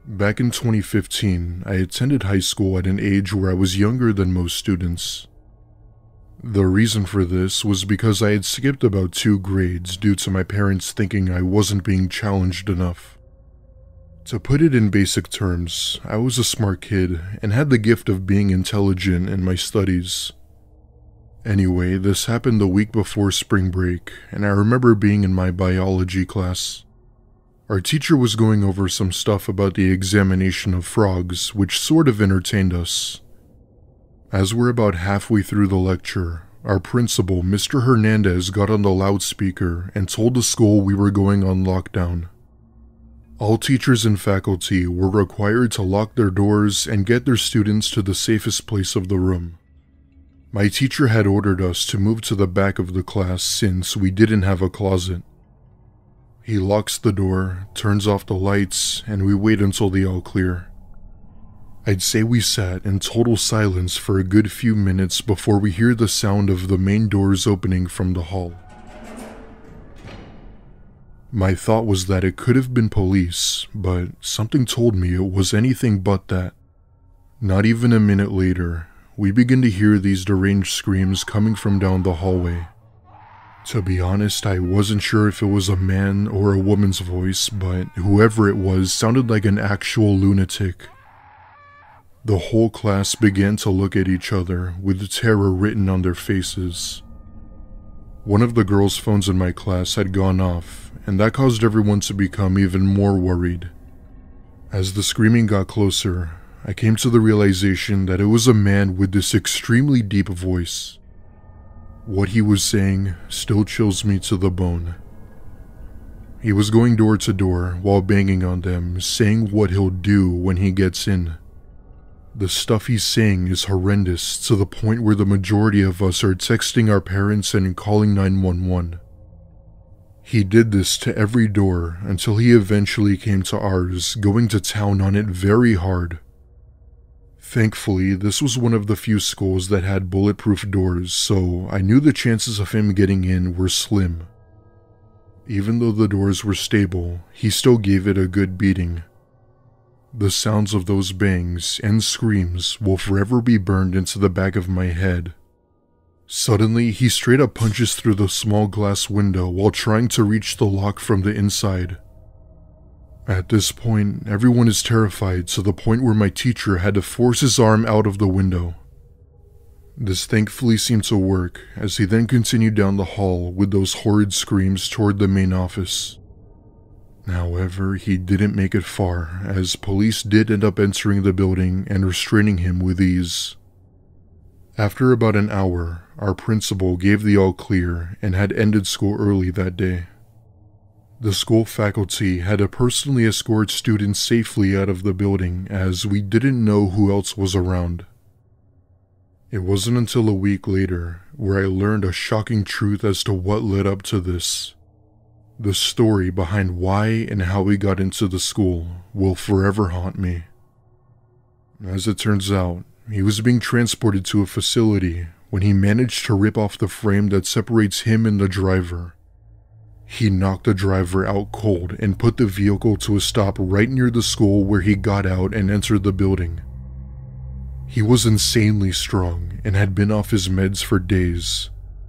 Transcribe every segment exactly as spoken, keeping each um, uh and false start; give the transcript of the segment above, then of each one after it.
Back in twenty fifteen, I attended high school at an age where I was younger than most students. The reason for this was because I had skipped about two grades due to my parents thinking I wasn't being challenged enough. To put it in basic terms, I was a smart kid and had the gift of being intelligent in my studies. Anyway, this happened the week before spring break, and I remember being in my biology class. Our teacher was going over some stuff about the examination of frogs, which sort of entertained us. As we're about halfway through the lecture, our principal, Mister Hernandez, got on the loudspeaker and told the school we were going on lockdown. All teachers and faculty were required to lock their doors and get their students to the safest place of the room. My teacher had ordered us to move to the back of the class since we didn't have a closet. He locks the door, turns off the lights, and we wait until the all clear. I'd say we sat in total silence for a good few minutes before we hear the sound of the main doors opening from the hall. My thought was that it could have been police, but something told me it was anything but that. Not even a minute later, we begin to hear these deranged screams coming from down the hallway. To be honest, I wasn't sure if it was a man or a woman's voice, but whoever it was sounded like an actual lunatic. The whole class began to look at each other with terror written on their faces. One of the girls' phones in my class had gone off, and that caused everyone to become even more worried. As the screaming got closer, I came to the realization that it was a man with this extremely deep voice. What he was saying still chills me to the bone. He was going door to door while banging on them, saying what he'll do when he gets in. The stuff he's saying is horrendous to the point where the majority of us are texting our parents and calling nine one one. He did this to every door until he eventually came to ours, going to town on it very hard. Thankfully, this was one of the few schools that had bulletproof doors, so I knew the chances of him getting in were slim. Even though the doors were stable, he still gave it a good beating. The sounds of those bangs and screams will forever be burned into the back of my head. Suddenly, he straight up punches through the small glass window while trying to reach the lock from the inside. At this point, everyone is terrified to the point where my teacher had to force his arm out of the window. This thankfully seemed to work, as he then continued down the hall with those horrid screams toward the main office. However, he didn't make it far, as police did end up entering the building and restraining him with ease. After about an hour, our principal gave the all clear and had ended school early that day. The school faculty had to personally escort students safely out of the building, as we didn't know who else was around. It wasn't until a week later where I learned a shocking truth as to what led up to this. The story behind why and how we got into the school will forever haunt me. As it turns out, he was being transported to a facility when he managed to rip off the frame that separates him and the driver. He knocked the driver out cold and put the vehicle to a stop right near the school where he got out and entered the building. He was insanely strong and had been off his meds for days.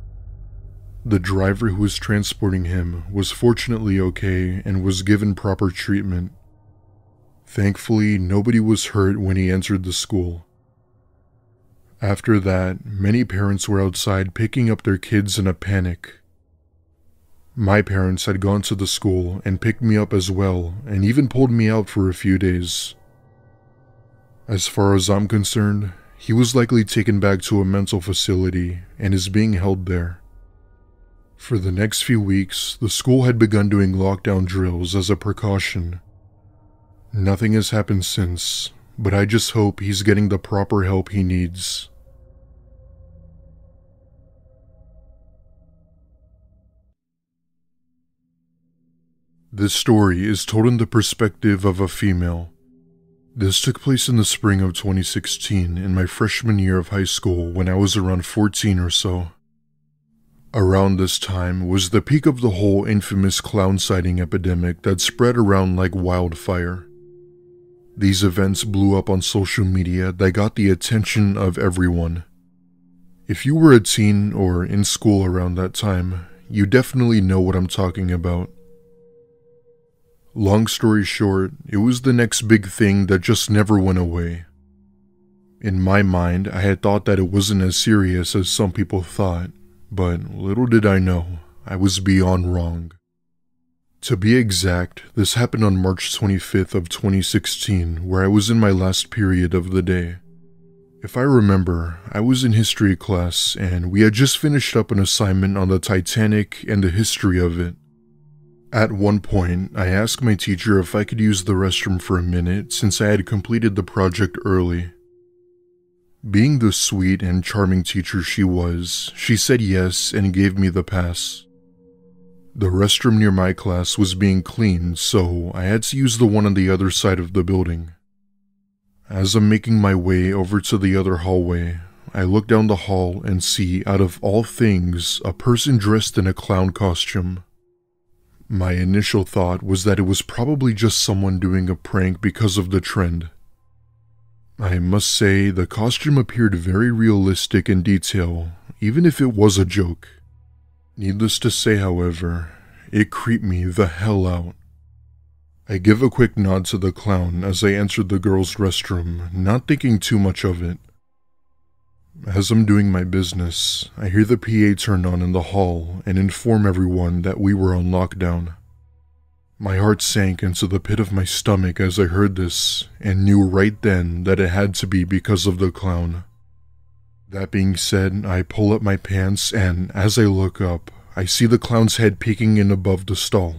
The driver who was transporting him was fortunately okay and was given proper treatment. Thankfully, nobody was hurt when he entered the school. After that, many parents were outside picking up their kids in a panic. My parents had gone to the school and picked me up as well, and even pulled me out for a few days. As far as I'm concerned, he was likely taken back to a mental facility and is being held there. For the next few weeks, the school had begun doing lockdown drills as a precaution. Nothing has happened since, but I just hope he's getting the proper help he needs. This story is told in the perspective of a female. This took place in the spring of twenty sixteen, in my freshman year of high school, when I was around fourteen or so. Around this time was the peak of the whole infamous clown sighting epidemic that spread around like wildfire. These events blew up on social media that got the attention of everyone. If you were a teen or in school around that time, you definitely know what I'm talking about. Long story short, it was the next big thing that just never went away. In my mind, I had thought that it wasn't as serious as some people thought, but little did I know, I was beyond wrong. To be exact, this happened on March twenty-fifth of twenty sixteen, where I was in my last period of the day. If I remember, I was in history class and we had just finished up an assignment on the Titanic and the history of it. At one point, I asked my teacher if I could use the restroom for a minute since I had completed the project early. Being the sweet and charming teacher she was, she said yes and gave me the pass. The restroom near my class was being cleaned, so I had to use the one on the other side of the building. As I'm making my way over to the other hallway, I look down the hall and see, out of all things, a person dressed in a clown costume. My initial thought was that it was probably just someone doing a prank because of the trend. I must say, the costume appeared very realistic in detail, even if it was a joke. Needless to say, however, it creeped me the hell out. I give a quick nod to the clown as I entered the girls' restroom, not thinking too much of it. As I'm doing my business, I hear the P A turn on in the hall and inform everyone that we were on lockdown. My heart sank into the pit of my stomach as I heard this, and knew right then that it had to be because of the clown. That being said, I pull up my pants and, as I look up, I see the clown's head peeking in above the stall.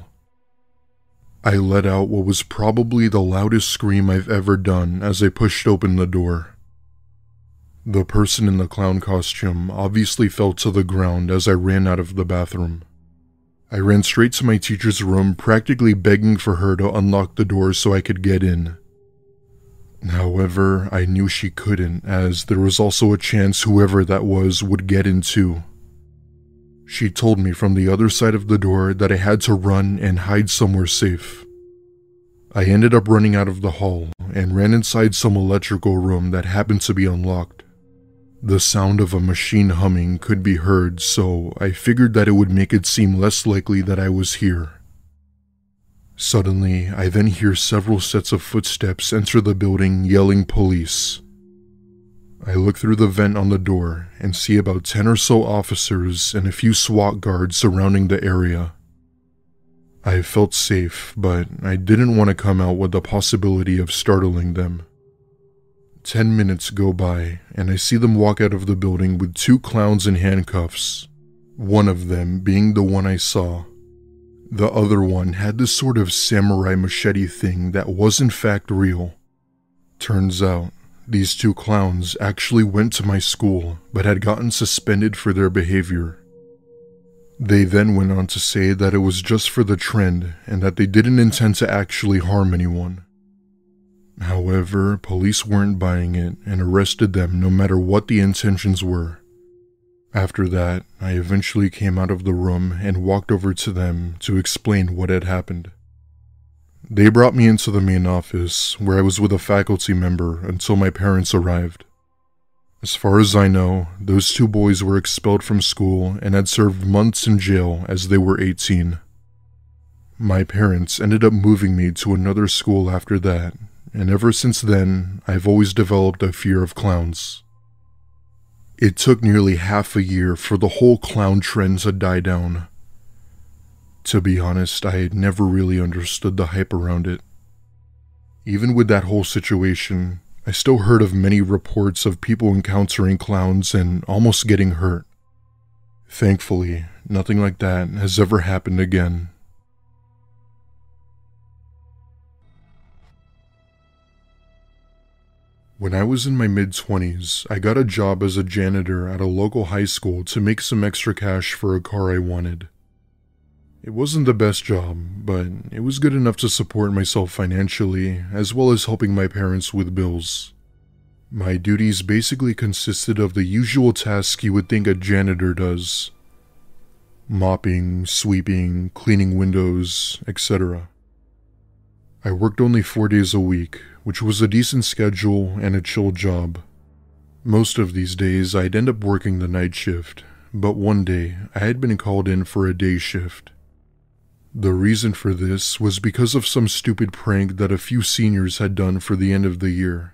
I let out what was probably the loudest scream I've ever done as I pushed open the door. The person in the clown costume obviously fell to the ground as I ran out of the bathroom. I ran straight to my teacher's room, practically begging for her to unlock the door so I could get in. However, I knew she couldn't, as there was also a chance whoever that was would get in too. She told me from the other side of the door that I had to run and hide somewhere safe. I ended up running out of the hall and ran inside some electrical room that happened to be unlocked. The sound of a machine humming could be heard, so I figured that it would make it seem less likely that I was here. Suddenly, I then hear several sets of footsteps enter the building yelling police. I look through the vent on the door and see about ten or so officers and a few SWAT guards surrounding the area. I felt safe, but I didn't want to come out with the possibility of startling them. Ten minutes go by, and I see them walk out of the building with two clowns in handcuffs, one of them being the one I saw. The other one had this sort of samurai machete thing that was in fact real. Turns out, these two clowns actually went to my school, but had gotten suspended for their behavior. They then went on to say that it was just for the trend, and that they didn't intend to actually harm anyone. However, police weren't buying it, and arrested them no matter what the intentions were. After that, I eventually came out of the room and walked over to them to explain what had happened. They brought me into the main office, where I was with a faculty member until my parents arrived. As far as I know, those two boys were expelled from school and had served months in jail as they were eighteen. My parents ended up moving me to another school after that, and ever since then, I've always developed a fear of clowns. It took nearly half a year for the whole clown trend to die down. To be honest, I had never really understood the hype around it. Even with that whole situation, I still heard of many reports of people encountering clowns and almost getting hurt. Thankfully, nothing like that has ever happened again. When I was in my mid-twenties, I got a job as a janitor at a local high school to make some extra cash for a car I wanted. It wasn't the best job, but it was good enough to support myself financially, as well as helping my parents with bills. My duties basically consisted of the usual tasks you would think a janitor does: mopping, sweeping, cleaning windows, et cetera. I worked only four days a week, which was a decent schedule and a chill job. Most of these days I'd end up working the night shift, but one day I had been called in for a day shift. The reason for this was because of some stupid prank that a few seniors had done for the end of the year.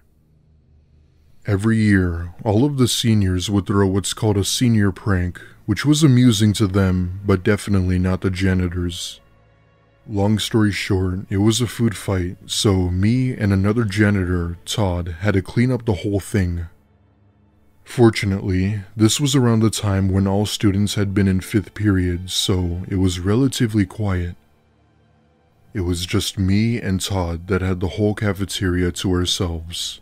Every year, all of the seniors would throw what's called a senior prank, which was amusing to them, but definitely not the janitors. Long story short, it was a food fight, so me and another janitor, Todd, had to clean up the whole thing. Fortunately, this was around the time when all students had been in fifth period, so it was relatively quiet. It was just me and Todd that had the whole cafeteria to ourselves.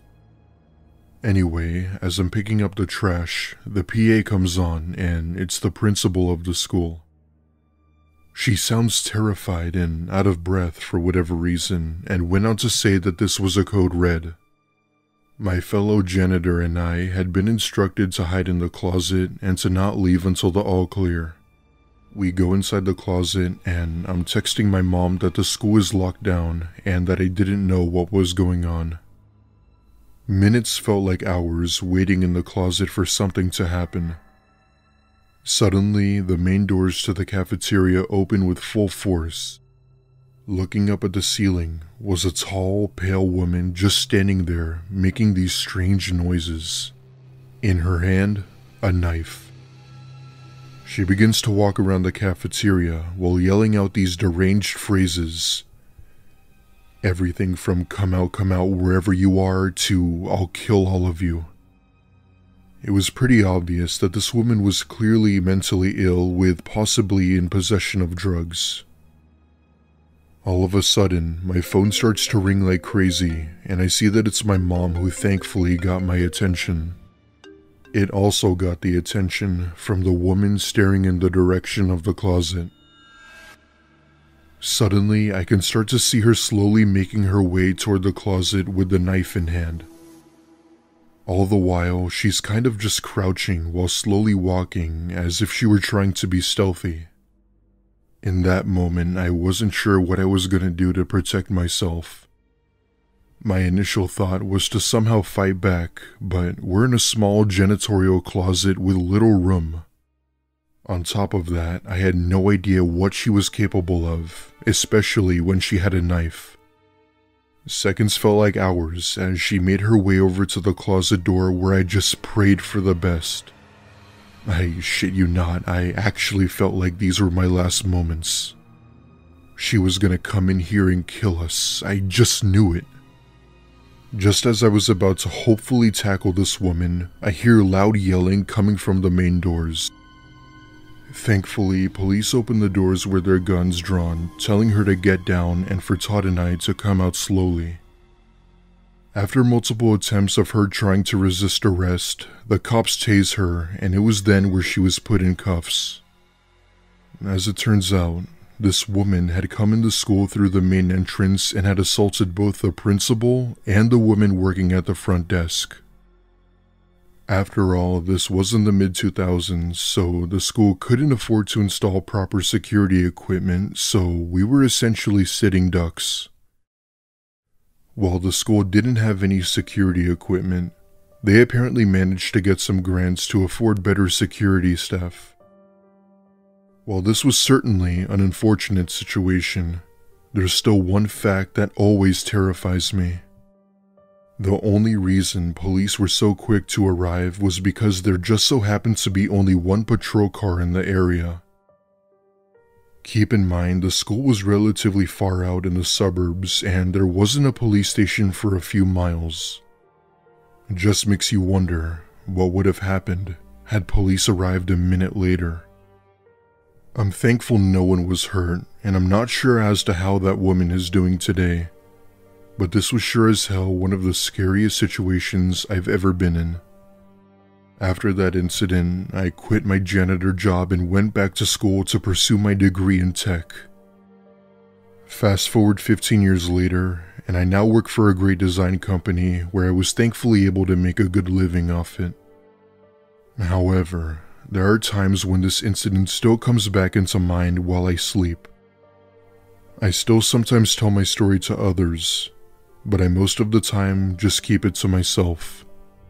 Anyway, as I'm picking up the trash, the P A comes on and it's the principal of the school. She sounds terrified and out of breath for whatever reason and went on to say that this was a code red. My fellow janitor and I had been instructed to hide in the closet and to not leave until the all clear. We go inside the closet and I'm texting my mom that the school is locked down and that I didn't know what was going on. Minutes felt like hours waiting in the closet for something to happen. Suddenly, the main doors to the cafeteria open with full force. Looking up at the ceiling was a tall, pale woman just standing there, making these strange noises. In her hand, a knife. She begins to walk around the cafeteria while yelling out these deranged phrases. Everything from "come out, come out wherever you are" to "I'll kill all of you." It was pretty obvious that this woman was clearly mentally ill with possibly in possession of drugs. All of a sudden, my phone starts to ring like crazy, and I see that it's my mom who thankfully got my attention. It also got the attention from the woman staring in the direction of the closet. Suddenly, I can start to see her slowly making her way toward the closet with the knife in hand. All the while, she's kind of just crouching while slowly walking as if she were trying to be stealthy. In that moment, I wasn't sure what I was going to do to protect myself. My initial thought was to somehow fight back, but we're in a small janitorial closet with little room. On top of that, I had no idea what she was capable of, especially when she had a knife. Seconds felt like hours as she made her way over to the closet door where I just prayed for the best. I shit you not, I actually felt like these were my last moments. She was gonna come in here and kill us, I just knew it. Just as I was about to hopefully tackle this woman, I hear loud yelling coming from the main doors. Thankfully, police opened the doors with their guns drawn, telling her to get down and for Todd and I to come out slowly. After multiple attempts of her trying to resist arrest, the cops tased her, and it was then where she was put in cuffs. As it turns out, this woman had come into school through the main entrance and had assaulted both the principal and the woman working at the front desk. After all, this was in the mid two thousands, so the school couldn't afford to install proper security equipment, so we were essentially sitting ducks. While the school didn't have any security equipment, they apparently managed to get some grants to afford better security staff. While this was certainly an unfortunate situation, there's still one fact that always terrifies me. The only reason police were so quick to arrive was because there just so happened to be only one patrol car in the area. Keep in mind, the school was relatively far out in the suburbs and there wasn't a police station for a few miles. It just makes you wonder what would have happened had police arrived a minute later. I'm thankful no one was hurt, and I'm not sure as to how that woman is doing today. But this was sure as hell one of the scariest situations I've ever been in. After that incident, I quit my janitor job and went back to school to pursue my degree in tech. Fast forward fifteen years later, and I now work for a great design company where I was thankfully able to make a good living off it. However, there are times when this incident still comes back into mind while I sleep. I still sometimes tell my story to others, but I most of the time just keep it to myself.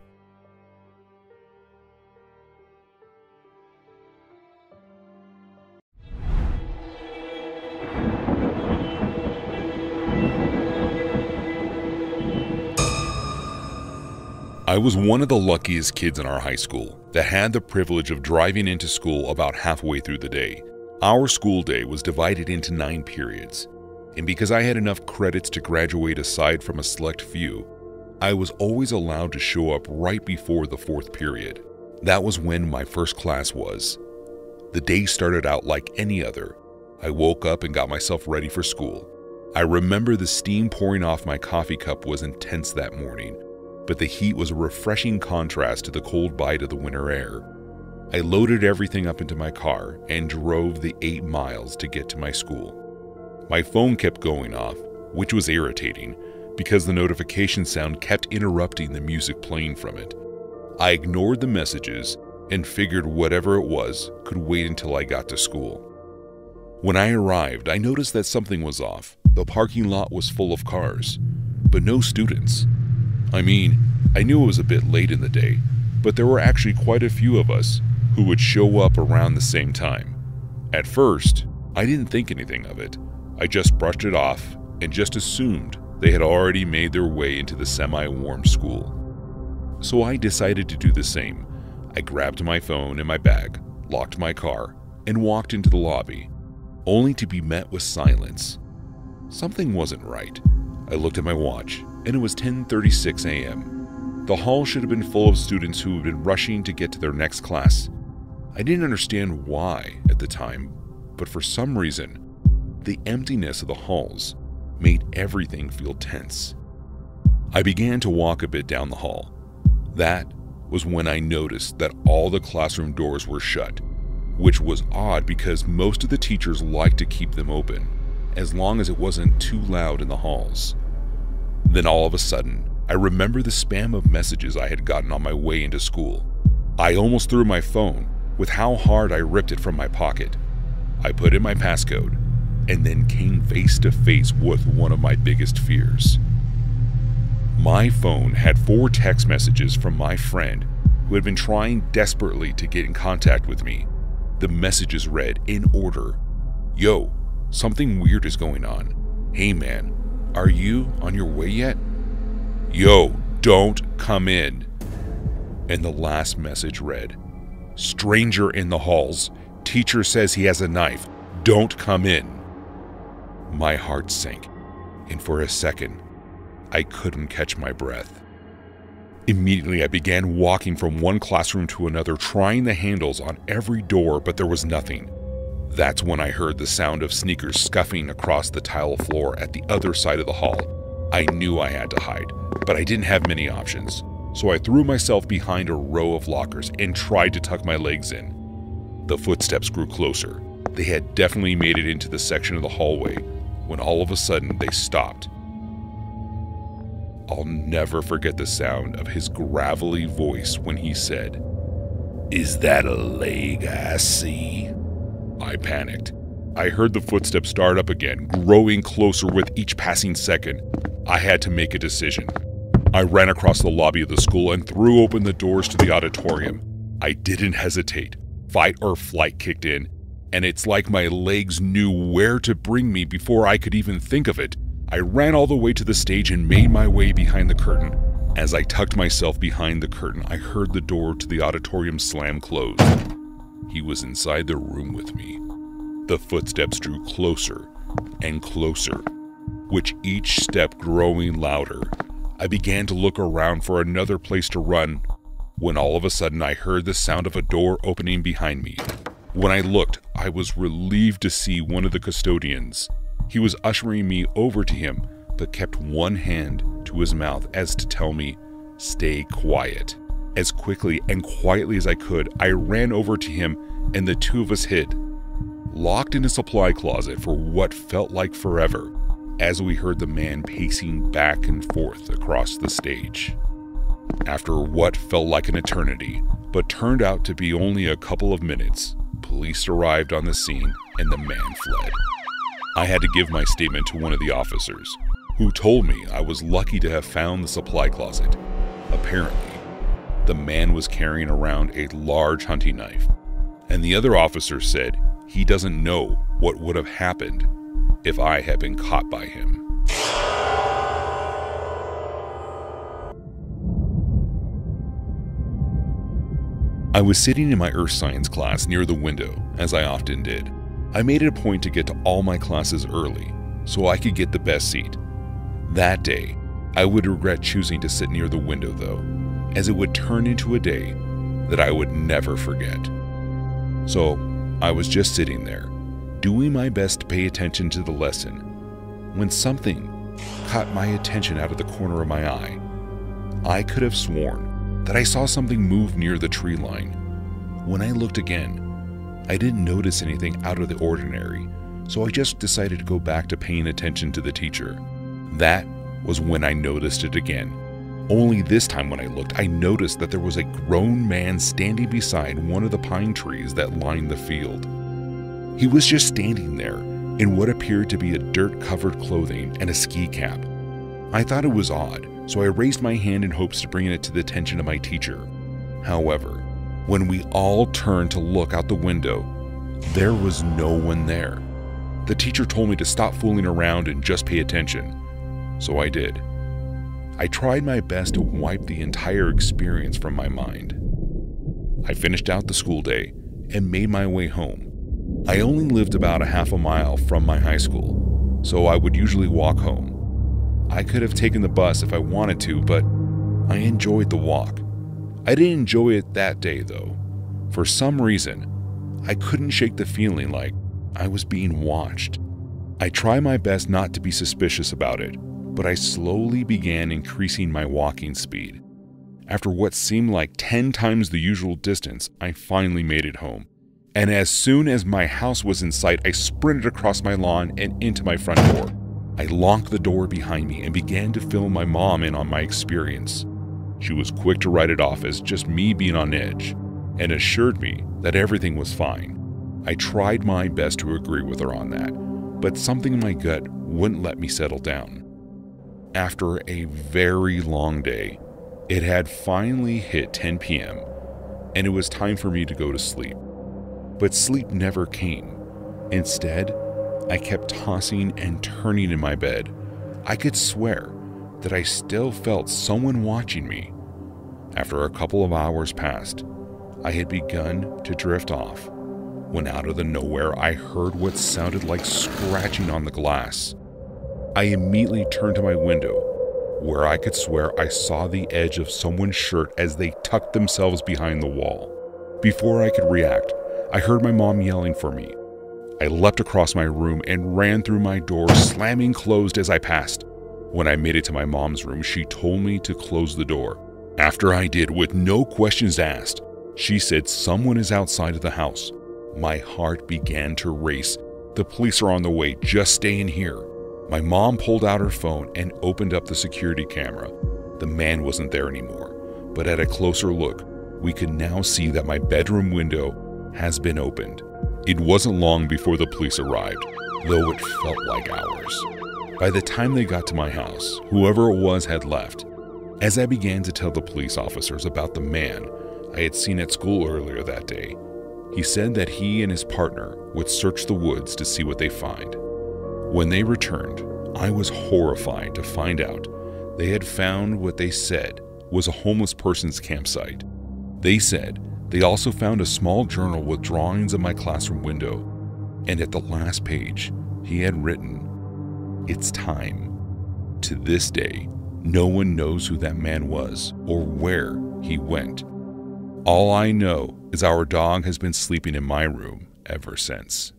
I was one of the luckiest kids in our high school that had the privilege of driving into school about halfway through the day. Our school day was divided into nine periods, and because I had enough credits to graduate aside from a select few, I was always allowed to show up right before the fourth period. That was when my first class was. The day started out like any other. I woke up and got myself ready for school. I remember the steam pouring off my coffee cup was intense that morning, but the heat was a refreshing contrast to the cold bite of the winter air. I loaded everything up into my car and drove the eight miles to get to my school. My phone kept going off, which was irritating because the notification sound kept interrupting the music playing from it. I ignored the messages and figured whatever it was could wait until I got to school. When I arrived, I noticed that something was off. The parking lot was full of cars, but no students. I mean, I knew it was a bit late in the day, but there were actually quite a few of us who would show up around the same time. At first, I didn't think anything of it. I just brushed it off and just assumed they had already made their way into the semi-warm school. So I decided to do the same. I grabbed my phone and my bag, locked my car, and walked into the lobby, only to be met with silence. Something wasn't right. I looked at my watch, and it was ten thirty-six a m The hall should have been full of students who had been rushing to get to their next class. I didn't understand why at the time, but for some reason, the emptiness of the halls made everything feel tense. I began to walk a bit down the hall. That was when I noticed that all the classroom doors were shut, which was odd because most of the teachers liked to keep them open, as long as it wasn't too loud in the halls. Then all of a sudden, I remember the spam of messages I had gotten on my way into school. I almost threw my phone with how hard I ripped it from my pocket. I put in my passcode and then came face to face with one of my biggest fears. My phone had four text messages from my friend who had been trying desperately to get in contact with me. The messages read in order: "Yo, something weird is going on. Hey man, are you on your way yet? Yo, don't come in." And the last message read: "Stranger in the halls. Teacher says he has a knife. Don't come in." My heart sank, and for a second, I couldn't catch my breath. Immediately, I began walking from one classroom to another, trying the handles on every door, but there was nothing. That's when I heard the sound of sneakers scuffing across the tile floor at the other side of the hall. I knew I had to hide, but I didn't have many options, so I threw myself behind a row of lockers and tried to tuck my legs in. The footsteps grew closer. They had definitely made it into the section of the hallway when all of a sudden they stopped. I'll never forget the sound of his gravelly voice when he said, "Is that a leg I see?" I panicked. I heard the footsteps start up again, growing closer with each passing second. I had to make a decision. I ran across the lobby of the school and threw open the doors to the auditorium. I didn't hesitate. Fight or flight kicked in, and it's like my legs knew where to bring me before I could even think of it. I ran all the way to the stage and made my way behind the curtain. As I tucked myself behind the curtain, I heard the door to the auditorium slam closed. He was inside the room with me. The footsteps drew closer and closer, with each step growing louder. I began to look around for another place to run, when all of a sudden I heard the sound of a door opening behind me. When I looked, I was relieved to see one of the custodians. He was ushering me over to him, but kept one hand to his mouth as to tell me, "Stay quiet." As quickly and quietly as I could, I ran over to him and the two of us hid, locked in a supply closet for what felt like forever, as we heard the man pacing back and forth across the stage. After what felt like an eternity, but turned out to be only a couple of minutes, police arrived on the scene and the man fled. I had to give my statement to one of the officers, who told me I was lucky to have found the supply closet. Apparently, the man was carrying around a large hunting knife, and the other officer said he doesn't know what would have happened if I had been caught by him. I was sitting in my earth science class near the window, as I often did. I made it a point to get to all my classes early, so I could get the best seat. That day, I would regret choosing to sit near the window though, as it would turn into a day that I would never forget. So, I was just sitting there, doing my best to pay attention to the lesson, when something caught my attention out of the corner of my eye. I could have sworn that I saw something move near the tree line. When I looked again, I didn't notice anything out of the ordinary, so I just decided to go back to paying attention to the teacher. That was when I noticed it again. Only this time when I looked, I noticed that there was a grown man standing beside one of the pine trees that lined the field. He was just standing there in what appeared to be a dirt-covered clothing and a ski cap. I thought it was odd, so I raised my hand in hopes to bring it to the attention of my teacher. However, when we all turned to look out the window, there was no one there. The teacher told me to stop fooling around and just pay attention, so I did. I tried my best to wipe the entire experience from my mind. I finished out the school day and made my way home. I only lived about a half a mile from my high school, so I would usually walk home. I could have taken the bus if I wanted to, but I enjoyed the walk. I didn't enjoy it that day though. For some reason, I couldn't shake the feeling like I was being watched. I tried my best not to be suspicious about it, but I slowly began increasing my walking speed. After what seemed like ten times the usual distance, I finally made it home. And as soon as my house was in sight, I sprinted across my lawn and into my front door. I locked the door behind me and began to fill my mom in on my experience. She was quick to write it off as just me being on edge, and assured me that everything was fine. I tried my best to agree with her on that, but something in my gut wouldn't let me settle down. After a very long day, it had finally hit ten p m, and it was time for me to go to sleep. But sleep never came. Instead, I kept tossing and turning in my bed. I could swear that I still felt someone watching me. After a couple of hours passed, I had begun to drift off, when out of the nowhere I heard what sounded like scratching on the glass. I immediately turned to my window, where I could swear I saw the edge of someone's shirt as they tucked themselves behind the wall. Before I could react, I heard my mom yelling for me. I leapt across my room and ran through my door, slamming closed as I passed. When I made it to my mom's room, she told me to close the door. After I did, with no questions asked, she said someone is outside of the house. My heart began to race. The police are on the way, just stay in here. My mom pulled out her phone and opened up the security camera. The man wasn't there anymore, but at a closer look, we could now see that my bedroom window has been opened. It wasn't long before the police arrived, though it felt like hours. By the time they got to my house, whoever it was had left. As I began to tell the police officers about the man I had seen at school earlier that day, he said that he and his partner would search the woods to see what they find. When they returned, I was horrified to find out they had found what they said was a homeless person's campsite. They said they also found a small journal with drawings of my classroom window, and at the last page, he had written, "It's time." To this day, no one knows who that man was or where he went. All I know is our dog has been sleeping in my room ever since.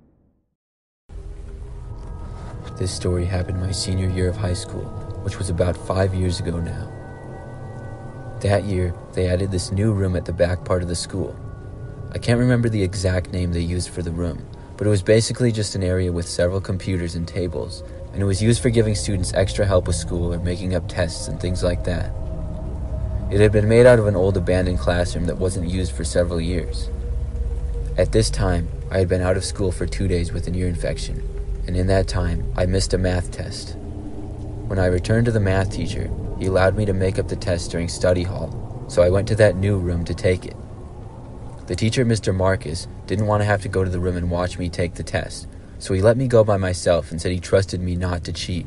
This story happened my senior year of high school, which was about five years ago now. That year, they added this new room at the back part of the school. I can't remember the exact name they used for the room, but it was basically just an area with several computers and tables, and it was used for giving students extra help with school or making up tests and things like that. It had been made out of an old abandoned classroom that wasn't used for several years. At this time, I had been out of school for two days with an ear infection, and in that time, I missed a math test. When I returned to the math teacher, he allowed me to make up the test during study hall, so I went to that new room to take it. The teacher, Mister Marcus, didn't want to have to go to the room and watch me take the test, so he let me go by myself and said he trusted me not to cheat.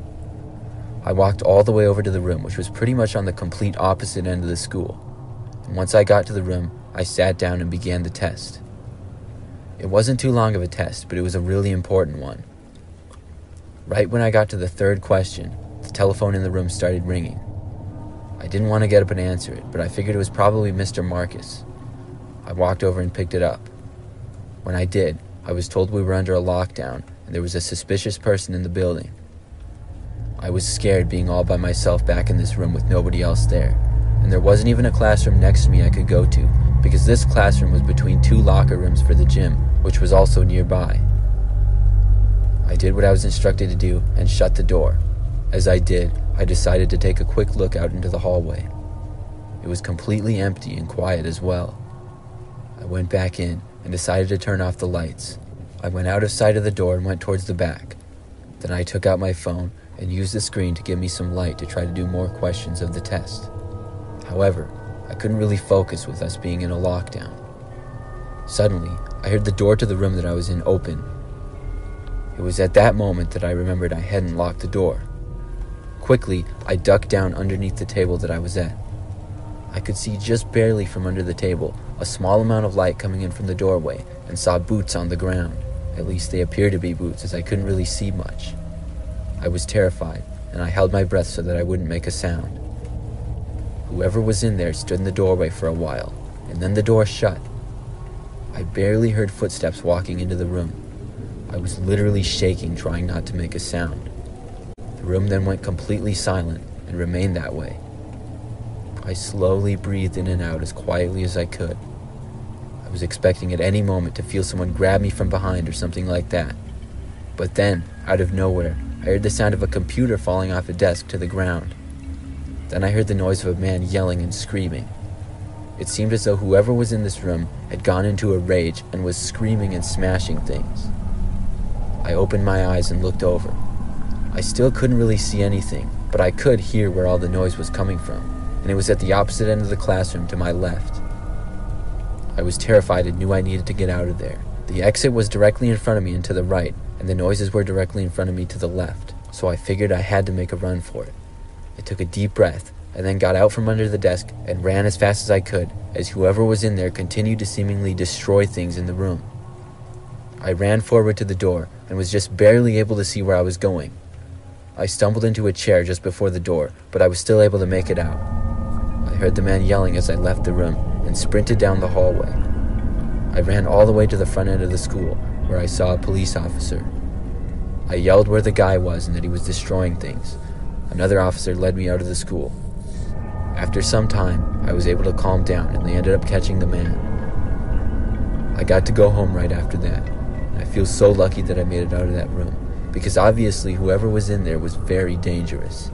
I walked all the way over to the room, which was pretty much on the complete opposite end of the school, and once I got to the room, I sat down and began the test. It wasn't too long of a test, but it was a really important one. Right when I got to the third question, the telephone in the room started ringing. I didn't want to get up and answer it, but I figured it was probably Mister Marcus. I walked over and picked it up. When I did, I was told we were under a lockdown and there was a suspicious person in the building. I was scared being all by myself back in this room with nobody else there, and there wasn't even a classroom next to me I could go to, because this classroom was between two locker rooms for the gym, which was also nearby. I did what I was instructed to do and shut the door. As I did, I decided to take a quick look out into the hallway. It was completely empty and quiet as well. I went back in and decided to turn off the lights. I went out of sight of the door and went towards the back. Then I took out my phone and used the screen to give me some light to try to do more questions of the test. However, I couldn't really focus with us being in a lockdown. Suddenly, I heard the door to the room that I was in open. It was at that moment that I remembered I hadn't locked the door. Quickly, I ducked down underneath the table that I was at. I could see just barely from under the table a small amount of light coming in from the doorway and saw boots on the ground. At least they appeared to be boots, as I couldn't really see much. I was terrified, and I held my breath so that I wouldn't make a sound. Whoever was in there stood in the doorway for a while, and then the door shut. I barely heard footsteps walking into the room. I was literally shaking, trying not to make a sound. The room then went completely silent and remained that way. I slowly breathed in and out as quietly as I could. I was expecting at any moment to feel someone grab me from behind or something like that. But then, out of nowhere, I heard the sound of a computer falling off a desk to the ground. Then I heard the noise of a man yelling and screaming. It seemed as though whoever was in this room had gone into a rage and was screaming and smashing things. I opened my eyes and looked over. I still couldn't really see anything, but I could hear where all the noise was coming from, and it was at the opposite end of the classroom to my left. I was terrified and knew I needed to get out of there. The exit was directly in front of me and to the right, and the noises were directly in front of me to the left, so I figured I had to make a run for it. I took a deep breath, and then got out from under the desk and ran as fast as I could, as whoever was in there continued to seemingly destroy things in the room. I ran forward to the door and was just barely able to see where I was going. I stumbled into a chair just before the door, but I was still able to make it out. I heard the man yelling as I left the room and sprinted down the hallway. I ran all the way to the front end of the school, where I saw a police officer. I yelled where the guy was and that he was destroying things. Another officer led me out of the school. After some time, I was able to calm down and they ended up catching the man. I got to go home right after that, and I feel so lucky that I made it out of that room, because obviously whoever was in there was very dangerous.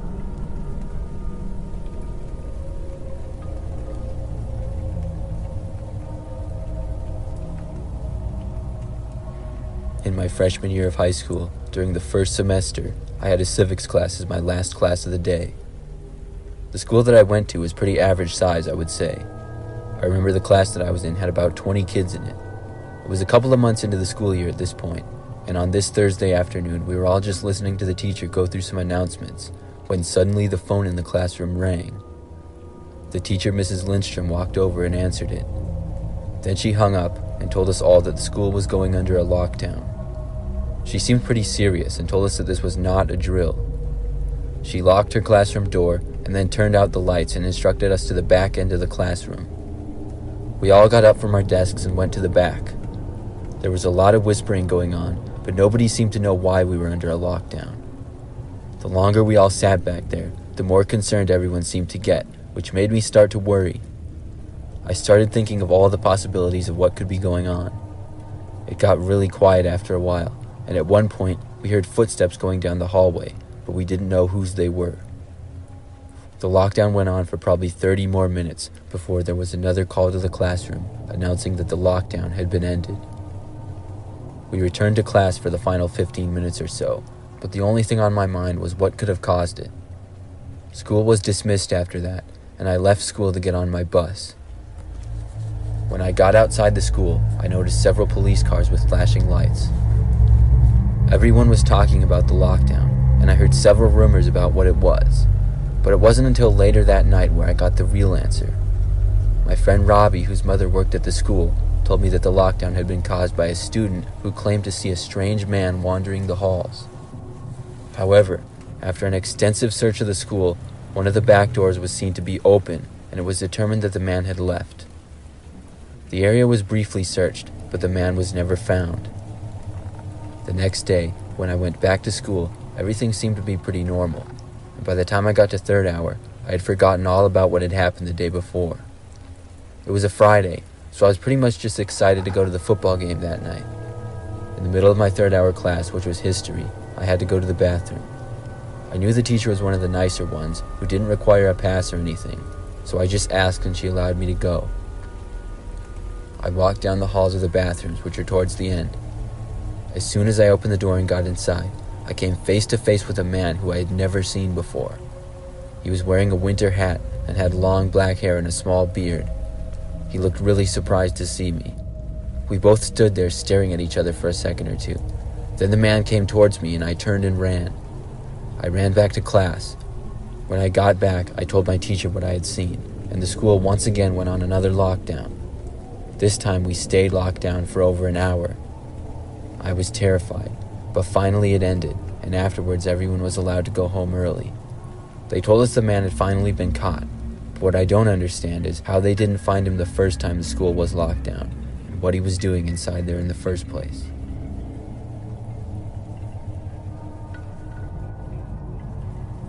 In my freshman year of high school, during the first semester, I had a civics class as my last class of the day. The school that I went to was pretty average size, I would say. I remember the class that I was in had about twenty kids in it. It was a couple of months into the school year at this point, and on this Thursday afternoon, we were all just listening to the teacher go through some announcements, when suddenly the phone in the classroom rang. The teacher, Missus Lindstrom, walked over and answered it. Then she hung up and told us all that the school was going under a lockdown. She seemed pretty serious and told us that this was not a drill. She locked her classroom door and then turned out the lights and instructed us to the back end of the classroom. We all got up from our desks and went to the back. There was a lot of whispering going on, but nobody seemed to know why we were under a lockdown. The longer we all sat back there, the more concerned everyone seemed to get, which made me start to worry. I started thinking of all the possibilities of what could be going on. It got really quiet after a while, and at one point we heard footsteps going down the hallway, but we didn't know whose they were. The lockdown went on for probably thirty more minutes before there was another call to the classroom announcing that the lockdown had been ended. We returned to class for the final fifteen minutes or so, but the only thing on my mind was what could have caused it. School was dismissed after that, and I left school to get on my bus. When I got outside the school, I noticed several police cars with flashing lights. Everyone was talking about the lockdown, and I heard several rumors about what it was, but it wasn't until later that night where I got the real answer. My friend Robbie, whose mother worked at the school, told me that the lockdown had been caused by a student who claimed to see a strange man wandering the halls. However, after an extensive search of the school, one of the back doors was seen to be open, and it was determined that the man had left. The area was briefly searched, but the man was never found. The next day, when I went back to school, everything seemed to be pretty normal, and by the time I got to third hour, I had forgotten all about what had happened the day before. It was a Friday, so I was pretty much just excited to go to the football game that night. In the middle of my third hour class, which was history, I had to go to the bathroom. I knew the teacher was one of the nicer ones, who didn't require a pass or anything, so I just asked and she allowed me to go. I walked down the halls of the bathrooms, which are towards the end. As soon as I opened the door and got inside, I came face to face with a man who I had never seen before. He was wearing a winter hat and had long black hair and a small beard. He looked really surprised to see me. We both stood there staring at each other for a second or two. Then the man came towards me and I turned and ran. I ran back to class. When I got back, I told my teacher what I had seen, and the school once again went on another lockdown. This time we stayed locked down for over an hour. I was terrified, but finally it ended, and afterwards everyone was allowed to go home early. They told us the man had finally been caught, but what I don't understand is how they didn't find him the first time the school was locked down, and what he was doing inside there in the first place.